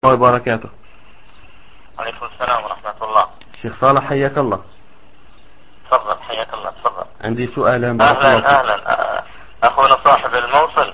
وبركاته. عليكم السلام ورحمة الله. شيخ صالح حياك الله. تفضل حياك الله تفضل. عندي سؤال. أهلا أخونا صاحب الموصل.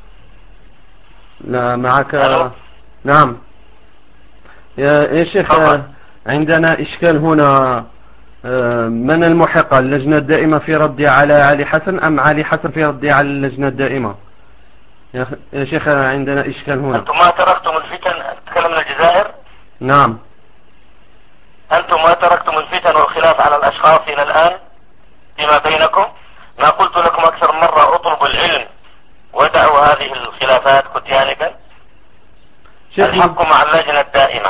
لا معك. ألو؟ نعم يا شيخ تفضل. عندنا إشكال هنا. من المحق، اللجنة الدائمة في ردي على علي حسن أم علي حسن في ردي على اللجنة الدائمة؟ يا شيخ عندنا إشكال هنا. أنتم ما تركتم الفتن، تكلمنا الجزائر. نعم. أنتم ما تركتم الفتن والخلاف على الأشخاص إلى الآن فيما بينكم. ما قلت لكم أكثر من مرة اطلبوا العلم ودعوا هذه الخلافات جانبا. الحق مع اللجنة الدائمة،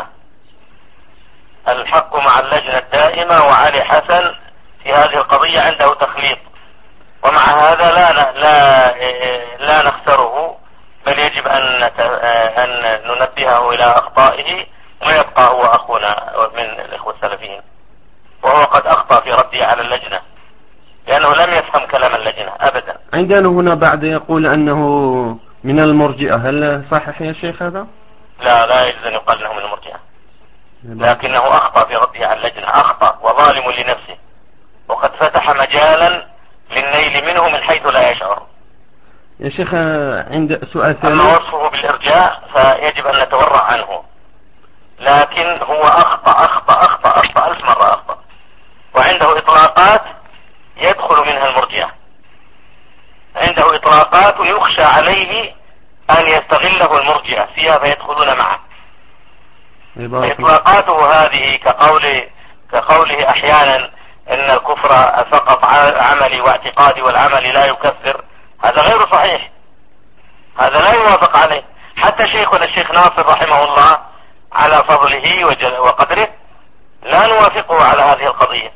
الحق مع اللجنة الدائمة، وعلي حسن في هذه القضية عنده تخليط، ومع هذا لا نخسره، بل يجب أن ننبهه إلى أخطائه ويبقى هو أخونا من الإخوة السلفيين، وهو قد أخطأ في رده على اللجنة لأنه لم يفهم كلام اللجنة أبدا. عندنا هنا بعد يقول أنه من المرجئة، هل صحيح يا شيخ هذا؟ لا يجوز أن يقال أنه من المرجئة، لكنه أخطأ في رده على اللجنة، أخطأ وظالم لنفسه، وقد فتح مجالا للنيل منه من حيث لا يشعر. يا شيخ عند سؤال ثاني. أما وصفه بالإرجاء فيجب أن نتورع عنه، لكن هو أخطأ 1000 مرة أخطأ، وعنده إطلاقات يدخل منها المرجئة، عنده إطلاقات يخشى عليه أن يستغله المرجئة فيها فيدخلون معه. إطلاقاته هذه كقوله أحيانا إن الكفر فقط عملي واعتقادي والعمل لا يكفر، هذا غير صحيح، هذا لا يوافق عليه. حتى شيخنا الشيخ ناصر رحمه الله على فضله وقدره لا نوافقه على هذه القضية.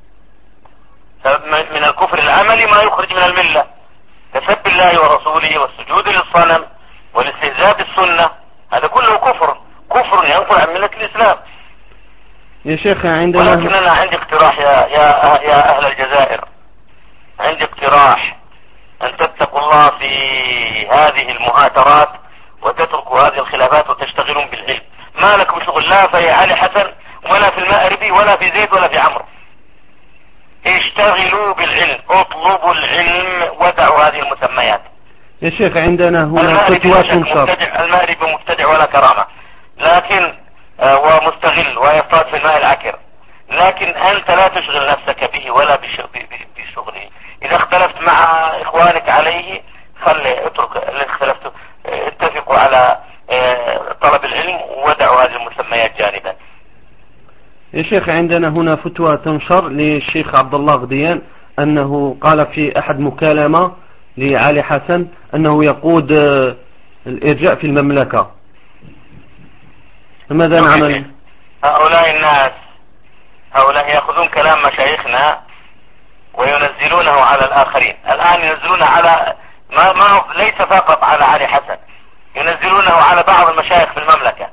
من الكفر العملي ما يخرج من الملة، كسب الله ورسوله والسجود للصنم والاستهزاء بالسنة، هذا كله كفر ينفر عن ملة الإسلام. يا شيخ عندنا، ولكن أنا عندي اقتراح يا أهل الجزائر، عندي اقتراح أن تتقوا الله في هذه المهاترات وتتركوا هذه الخلافات وتشتغلون بالعلم. ما لكم شغل لا في علي حسن ولا في المأربي ولا في زيد ولا في عمرو. اشتغلوا بالعلم، اطلبوا العلم ودعوا هذه المسميات. يا شيخ عندنا هنا فتوى تنشر. المأربي مبتدع ولا كرامة، لكن ومستغل ويصطاد في الماء العكر، لكن أنت لا تشغل نفسك به ولا بشغله. إذا اختلفت مع إخوانك عليه اترك اللي اختلفتوا، اتفقوا على طلب العلم ودعوا هذه المسميات جانبا. يا شيخ عندنا هنا فتوى تنشر للشيخ عبد الله غديان أنه قال في أحد مكالمة لعلي حسن أنه يقود الإرجاء في المملكة، فماذا نعمل؟ هؤلاء الناس يأخذون كلام مشايخنا وينزلونه على الآخرين. الآن ينزلونه على ما ليس فقط على علي حسن، ينزلونه على بعض المشايخ في المملكة،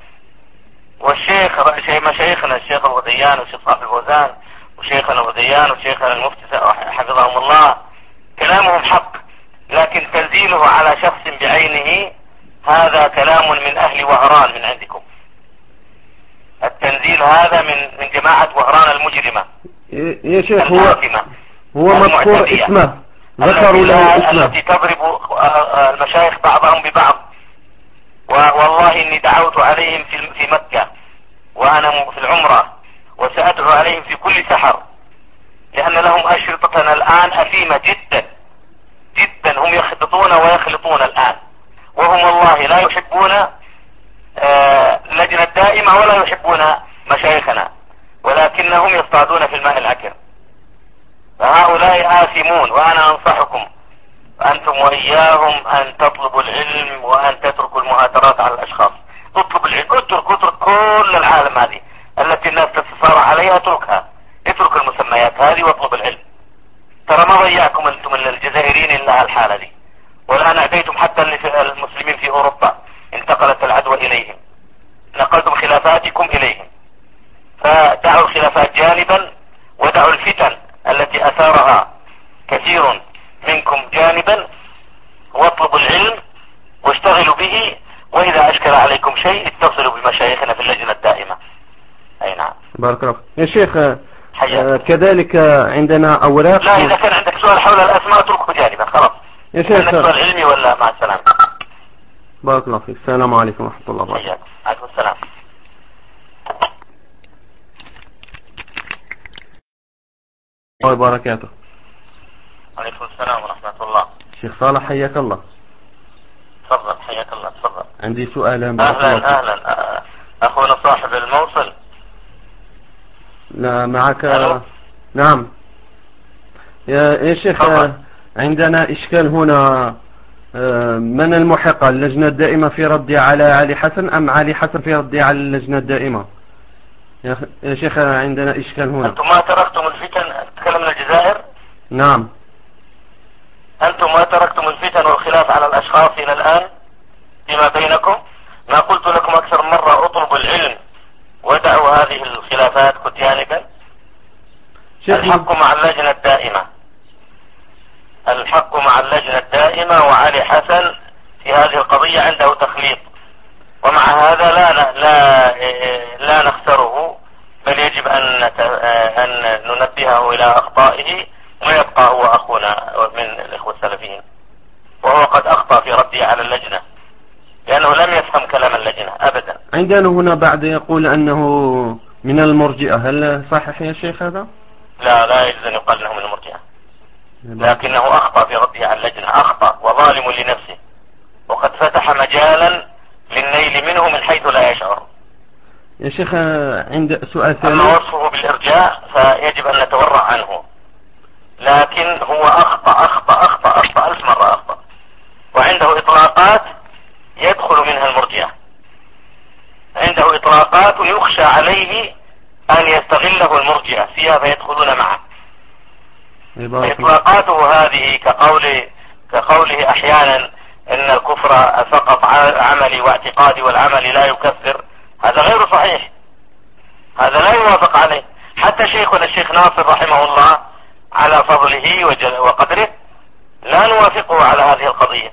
مشايخنا الشيخ الغديان والشيخ صاحب الفوزان وشيخنا الغديان وشيخنا المفتي حفظهم الله، كلامهم حق، لكن تنزيله على شخص بعينه هذا كلام من أهل وهران من عندكم. التنزيل هذا من جماعة وهران المجرمة. يا شيخ هو مذكور اسمه، ذكروا له اسمه، التي تضرب المشايخ بعضهم ببعض. والله إني دعوت عليهم في مكة وأنا في العمرة، وسأدعو عليهم في كل سحر، لأن لهم أشرطتنا الآن أثيمة جدا جدا، هم يخططون ويخلطون الآن، وهم والله لا يحبون لجنة دائمة ولا يحبون مشايخنا، ولكنهم يصطادون في الماء العكر. فهؤلاء آثمون، وأنا أنصحكم أنتم وإياهم أن تطلبوا العلم وأن تتركوا المهاترات على الأشخاص. اطلب العلم، اترك كل العالم هذه التي الناس تتصارع عليها، اترك المسميات هذه واطلب العلم. ترى ما ضيعكم أنتم الجزائريين إلا الحالة دي، والآن أعديتم حتى المسلمين في أوروبا، انتقلت العدوى إليهم، نقلتم خلافاتكم إليهم. فدعوا الخلافات جانبا ودعوا الفتن التي أثارها كثير منكم جانبا، واطلبوا العلم واشتغلوا به، وإذا أشكل عليكم شيء شيء اتصلوا بمشايخنا في اللجنة الدائمة. أي نعم. بارك الله يا شيخ. كذلك عندنا أوراق. لا، إذا كان عندك سؤال حول الأسماء اتركه جانبا خلاص. يا شيخ عندك سؤال علمي ولا مع السلامة. بارك الله فيك. السلام عليكم ورحمة الله وبركاته. عليكم السلام. وبركاته. عليكم السلام ورحمة الله. شيخ صالح حياك الله. تفضل حياك الله تفضل. عندي سؤال. أهلا أخونا صاحب الموصل. لا معك. نعم يا شيخ. عندنا إشكال هنا. من المحق، اللجنة الدائمة في ردي على علي حسن أم علي حسن في ردي على اللجنة الدائمة؟ يا شيخ عندنا إشكال هنا. أنتم ما تركتم الفتن. تكلمنا الجزائر. نعم. أنتم ما تركتم الفتن والخلاف على الأشخاص إلى الآن فيما بينكم. ما قلت لكم أكثر مرة اطلبوا العلم ودعوا هذه الخلافات جانبا. الحق مع اللجنة الدائمة. الحق مع اللجنة الدائمة، وعلي حسن في هذه القضية عنده تخليط، ومع هذا لا نخسره، بل يجب أن ننبهه إلى أخطائه ويبقى هو أخونا من الإخوة السلفيين، وهو قد أخطأ في رده على اللجنة لأنه لم يفهم كلام اللجنة أبدا. عندنا هنا بعد يقول أنه من المرجئة، هل صحيح يا شيخ هذا؟ لا يجوز أن يقال أنه من المرجئة، لكنه أخطأ في رده على اللجنة، أخطأ وظالم لنفسه، وقد فتح مجالا للنيل منه من حيث لا يشعر. يا شيخ عند سؤال ثاني. أما وصفه بالإرجاء فيجب أن نتورع عنه، لكن هو أخطأ 1000 مرة أخطأ، وعنده إطلاقات يدخل منها المرجئة، عنده إطلاقات يخشى عليه أن يستغله المرجئة فيها فيدخلون معه. إطلاقاته هذه كقوله أحيانا إن الكفر فقط عملي واعتقادي والعمل لا يكفر، هذا غير صحيح، هذا لا يوافق عليه. حتى شيخنا الشيخ ناصر رحمه الله على فضله وقدره لا نوافقه على هذه القضية.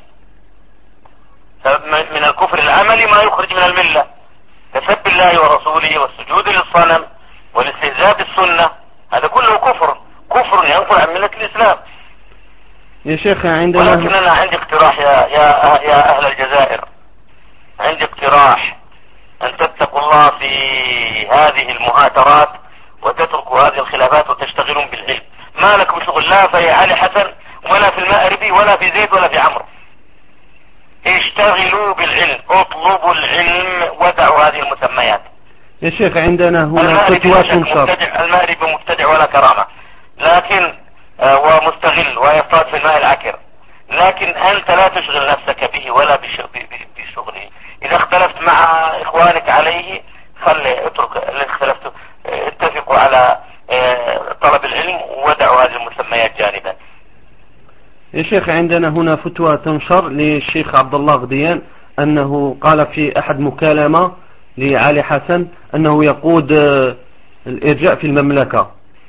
من الكفر العملي ما يخرج من الملة، كسب الله ورسوله والسجود للصنم والاستهزاء بالسنة، هذا كله كفر ينقل عن ملة الإسلام. يا شيخ عندنا، ولكن أنا عندي اقتراح يا أهل الجزائر، عندي اقتراح أن تتقوا الله في هذه المهاترات وتتركوا هذه الخلافات وتشتغلون بالعلم. ما لكم شغل لا في علي حسن ولا في المأربي ولا في زيد ولا في عمرو. اشتغلوا بالعلم، اطلبوا العلم ودعوا هذه المسميات. يا شيخ عندنا هنا فتوى تنشر. المأربي مبتدع ولا كرامة، لكن ومستغل ويصطاد في الماء العكر، لكن أنت لا تشغل نفسك به ولا بشغله. إذا اختلفت مع إخوانك عليه اترك اللي اختلفتوا، اتفقوا على طلب العلم ودعوا هذه المسميات جانبا. يا شيخ عندنا هنا فتوى تنشر للشيخ عبد الله غديان أنه قال في أحد مكالمة لعلي حسن أنه يقود الإرجاء في المملكة،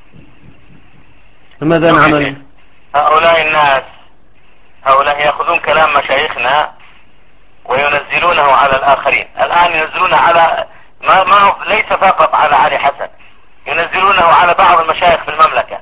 فماذا نعمل؟ هؤلاء الناس يأخذون كلام مشايخنا وينزلونه على الآخرين. الآن ينزلونه على ما ليس فقط على علي حسن، ينزلونه على بعض المشايخ في المملكة،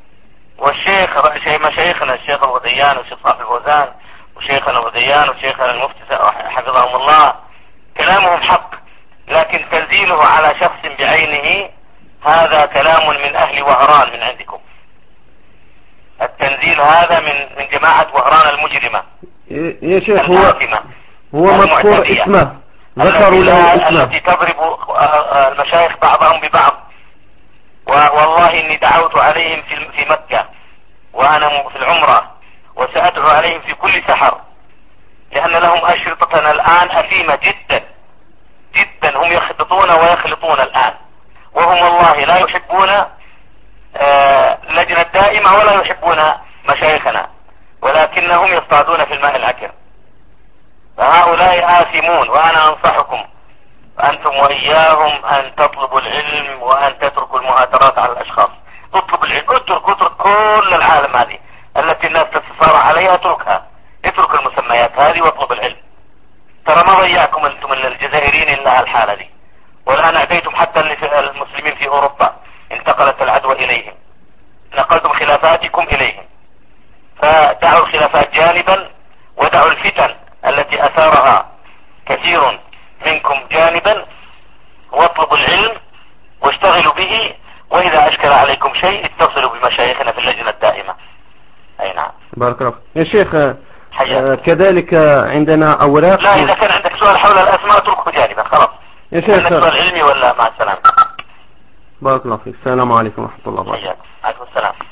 مشايخنا الشيخ الغديان والشيخ صاحب الفوزان وشيخنا الغديان وشيخنا المفتي حفظهم الله، كلامهم حق، لكن تنزيله على شخص بعينه هذا كلام من أهل وهران من عندكم. التنزيل هذا من جماعة وهران المجرمة يا شيخ. هو مذكور اسمه، ذكروا له اسمه، التي تضرب المشايخ بعضهم ببعض. والله إني دعوت عليهم في مكة وأنا في العمرة، وسأدعو عليهم في كل سحر، لأن لهم أشرطتنا الآن أثيمة جدا جدا، هم يخططون ويخلطون الآن، وهم والله لا يحبون اللجنة الدائمة ولا يحبون مشايخنا، ولكنهم يصطادون في الماء العكر. فهؤلاء آثمون، وأنا أنصحكم أنتم وإياهم أن تطلبوا العلم وأن تتركوا المهاترات على الأشخاص. اطلب العلم، اترك كل العالم هذه التي الناس تتصارع عليها، اترك المسميات هذه واطلب العلم. ترى ما ضيعكم انتم الجزائريين الا الحالة دي، والان اعطيتم حتى المسلمين في اوروبا انتقلت العدوى اليهم، نقلتم خلافاتكم اليهم، فدعوا الخلافات جانبا ودعوا الفتن التي اثارها كثير منكم جانبا، واطلبوا العلم واشتغلوا به، واذا اشكل عليكم شيء اتصلوا بمشايخنا في اللجنة الدائمة. اي نعم. بارك الله يا شيخ. حياك. كذلك عندنا اوراق. لا، اذا كان عندك سؤال حول الاسماء اتركه جانبا خلاص. يا شيخ. عندك سؤال علمي ولا؟ مع السلامة. بارك الله فيك. السلام عليكم ورحمة الله وبركاته. حياك. عليكم السلام.